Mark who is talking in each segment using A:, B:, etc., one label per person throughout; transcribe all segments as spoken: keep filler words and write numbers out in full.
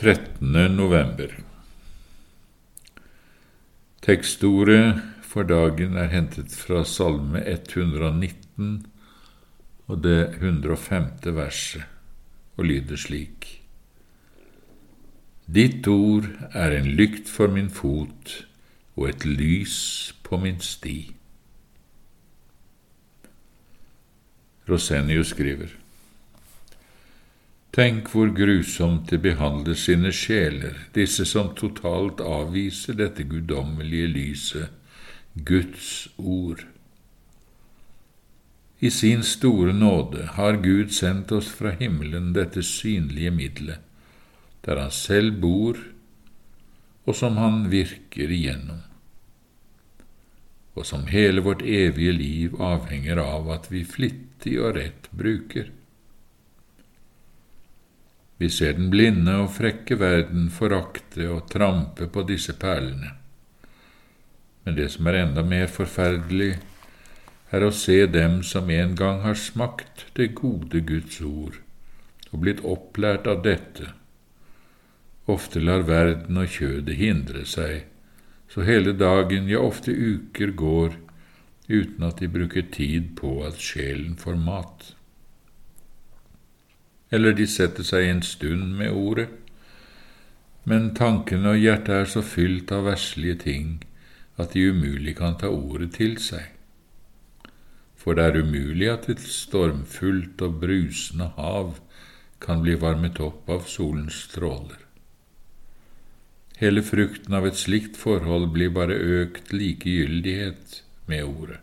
A: trettende november. Tekstordet for dagen er hentet fra Salme ett hundre og nitten og det hundre og femte verset, og lyder slik: Ditt ord er en lykt for min fot og et lys på min sti. Rosenius skriver: Tenk hvor grusomt de behandler sine sjeler, disse som totalt avviser dette guddommelige lyset, Guds ord. I sin store nåde har Gud sendt oss fra himmelen dette synlige middelet, der han selv bor, og som han virker igjennom, og som hele vårt evige liv avhenger av at vi flittig og rett bruker. Vi ser den blinde og frekke verden forakte og trampe på disse perlene. Men det som er enda mer forferdelig, er å se dem som en gang har smakt det gode Guds ord og blitt opplært av dette, ofte lar verden og kjødet hindre seg, så hele dagen, ja ofte uker går, uten at de bruker tid på at sjelen får mat. Eller de setter seg en stund med ordet, men tankene og hjertet er så fylt av verslige ting at de umulig kan ta ordet til seg. For det er umulig at et stormfullt og brusende hav kan bli varmet opp av solens stråler. Hele frukten av et slikt forhold blir bare økt likegyldighet med ordet.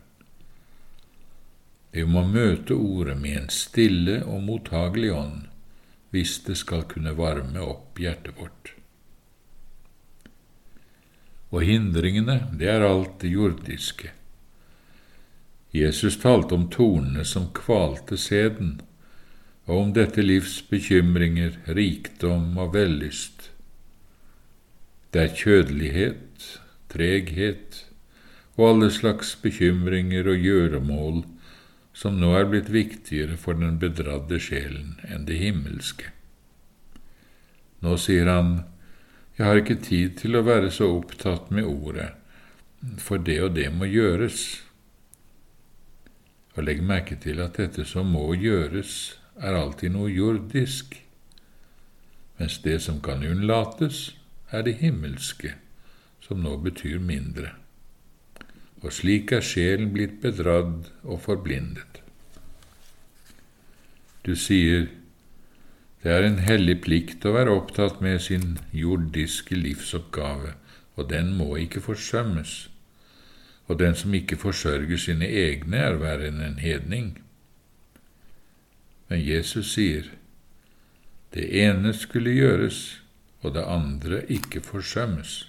A: Vi må møte ordet med en stille og mottagelig ånd, hvis det skal kunne varme opp hjertet vårt. Og hindringene, det er alt det jordiske. Jesus talte om tornene som kvalte seden, og om dette livs bekymringer, rikdom og vellyst. Det er kjødelighet, treghet og alle slags bekymringer og gjøremål som nå er blitt viktigere for den bedradde sjelen enn det himmelske. Nå sier han, jeg har ikke tid til å være så opptatt med ordet, for det og det må gjøres. Og legg merke til at dette som må gjøres, er alltid noe jordisk, mens det som kan unnlates, er det himmelske, som nå betyr mindre. Og slik er sjelen blitt bedradd og forblindet. Du sier, det er en hellig plikt å være opptatt med sin jordiske livsoppgave, og den må ikke forsømmes. Og den som ikke forsørger sine egne, er verre enn en hedning. Men Jesus sier, det ene skulle gjøres, og det andre ikke forsømmes.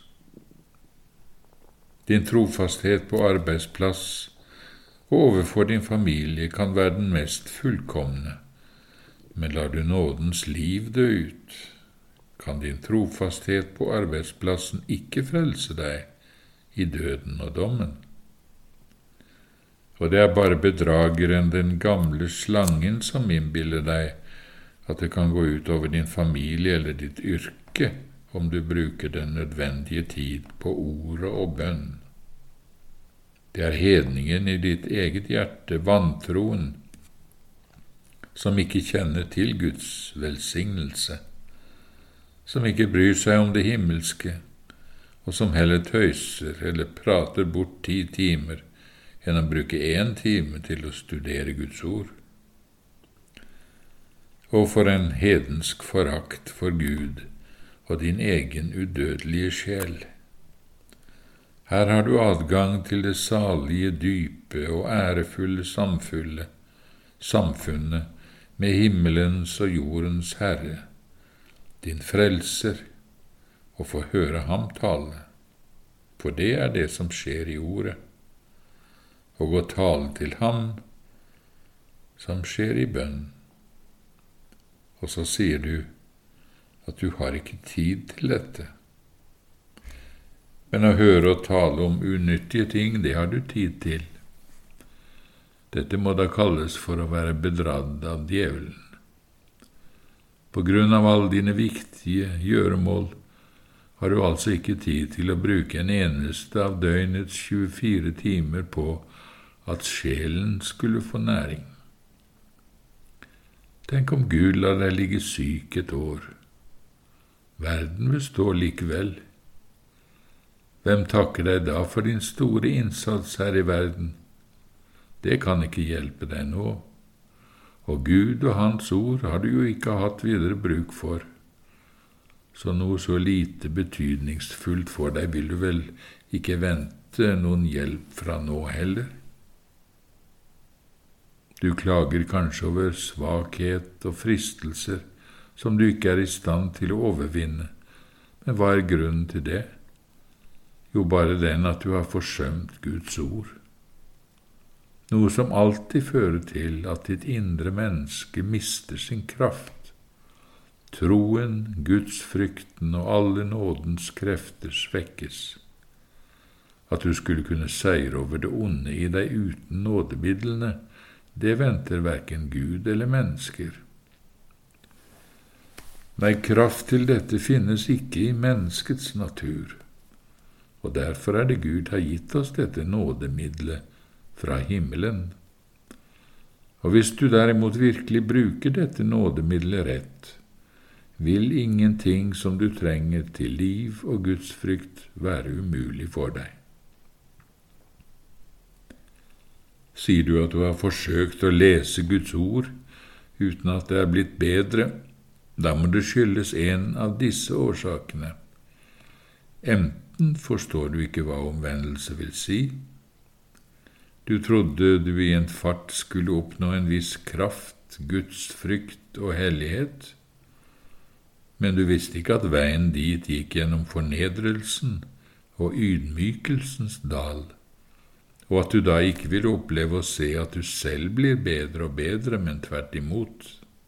A: Din trofasthet på arbeidsplass og overfor din familie kan være den mest fullkomne, men lar du nådens liv dø ut, kan din trofasthet på arbeidsplassen ikke frelse deg i døden og dommen. Og det er bare bedrageren, den gamle slangen, som innbiller deg at det kan gå ut over din familie eller ditt yrke, om du bruker den nødvendige tid på ordet og bønn. Det er hedningen i ditt eget hjerte, vantroen, som ikke kjenner til Guds velsignelse, som ikke bryr seg om det himmelske, og som heller tøyser eller prater bort ti timer enn å bruke en time til å studere Guds ord. Og for en hedensk forakt for Gud og din egen udødelige sjel. Her har du adgang til det salige, dype og ærefulle samfunnet, samfunnet med himmelens og jordens Herre, din frelser, og få høre ham tale, for det er det som skjer i ordet, og å tale til ham som skjer i bønn. Og så sier du at du har ikke tid til dette. Men å høre og tale om unyttige ting, det har du tid til. Dette må da kalles for å være bedradd av djevelen. På grunn av alle dine viktige gjøremål har du altså ikke tid til å bruke en eneste av døgnets tjuefire timer på at sjelen skulle få næring. Tenk om Gud lar deg ligge syk et år. Verden består likevel. Hvem takker deg da for din store innsats her i verden? Det kan ikke hjelpe deg nå. Og Gud og Hans ord har du jo ikke hatt videre bruk for. Så noe så lite betydningsfullt for deg vil du vel ikke vente noen hjelp fra nå heller? Du klager kanskje over svakhet og fristelser som du ikke er i stand til å overvinne, men hva er grunnen til det? Jo, bare den at du har forsømt Guds ord. Noe som alltid fører til at ditt indre menneske mister sin kraft. Troen, Guds frykten og alle nådens krefter svekkes. At du skulle kunne seire over det onde i deg uten nådemidlene, det venter hverken Gud eller mennesker. Nei, kraft til dette finnes ikke i menneskets natur, og derfor er det Gud har gitt oss dette nådemiddelet fra himmelen. Og hvis du derimot virkelig bruker dette nådemiddelet rett, vil ingenting som du trenger til liv og Guds frykt være umulig for deg. Sier du at du har forsøkt å lese Guds ord uten at det er blitt bedre, da må det skyldes en av disse årsakene. Enten forstår du ikke hva omvendelse vil si. Du trodde du i en fart skulle oppnå en viss kraft, Guds frykt og hellighet, men du visste ikke at veien dit gikk gjennom fornedrelsen og ydmykelsens dal, og at du da ikke vil oppleve å se at du selv blir bedre og bedre, men tvert imot.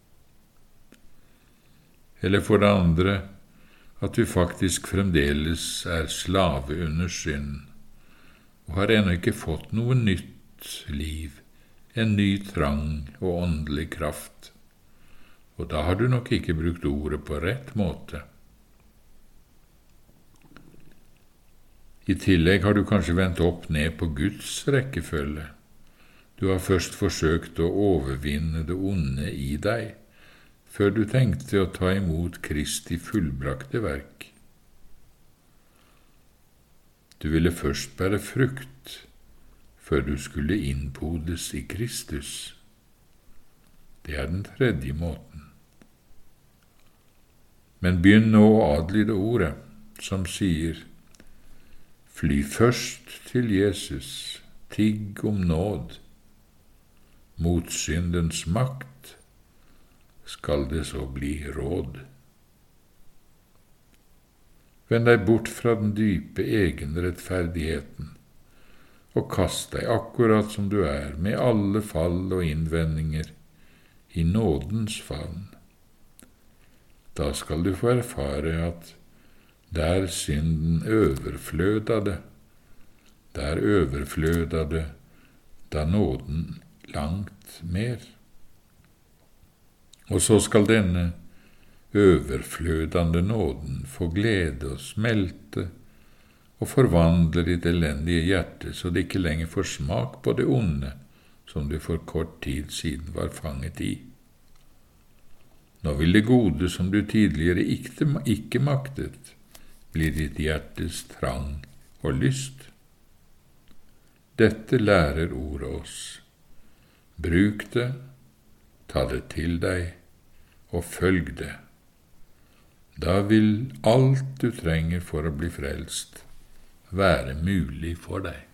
A: Eller for det andre, at du faktisk fremdeles er slave under synd, og har ennå ikke fått noe nytt liv, en ny trang og åndelig kraft. Og da har du nok ikke brukt ordet på rett måte. I tillegg har du kanskje vendt opp ned på Guds rekkefølge. Du har først forsøkt å overvinne det onde i deg, før du tenkte å ta imot Kristi fullbrakte verk. Du ville først bære frukt, før du skulle innpodes i Kristus. Det er den tredje måten. Men begynn nå å adlyde ordet, som sier, fly først til Jesus, tigg om nåd. Mot syndens makt skal det så bli råd. Vend deg bort fra den dype egenrettferdigheten, og kast deg akkurat som du er, med alle fall og innvendinger, i nådens favn. Da skal du få erfare at der synden overflødade, der overflødade da nåden langt mer. Og så skal denne overflødande nåden få glede og smelte og forvandle ditt elendige hjerte, så det ikke lenger får smak på det onde som du for kort tid siden var fanget i. Nå vil det gode som du tidligere ikke, ikke maktet, bli ditt hjertes trang og lyst. Dette lærer ordet oss. Bruk det, ta det til deg, og følg det. Da vil alt du trenger for å bli frelst være mulig for deg.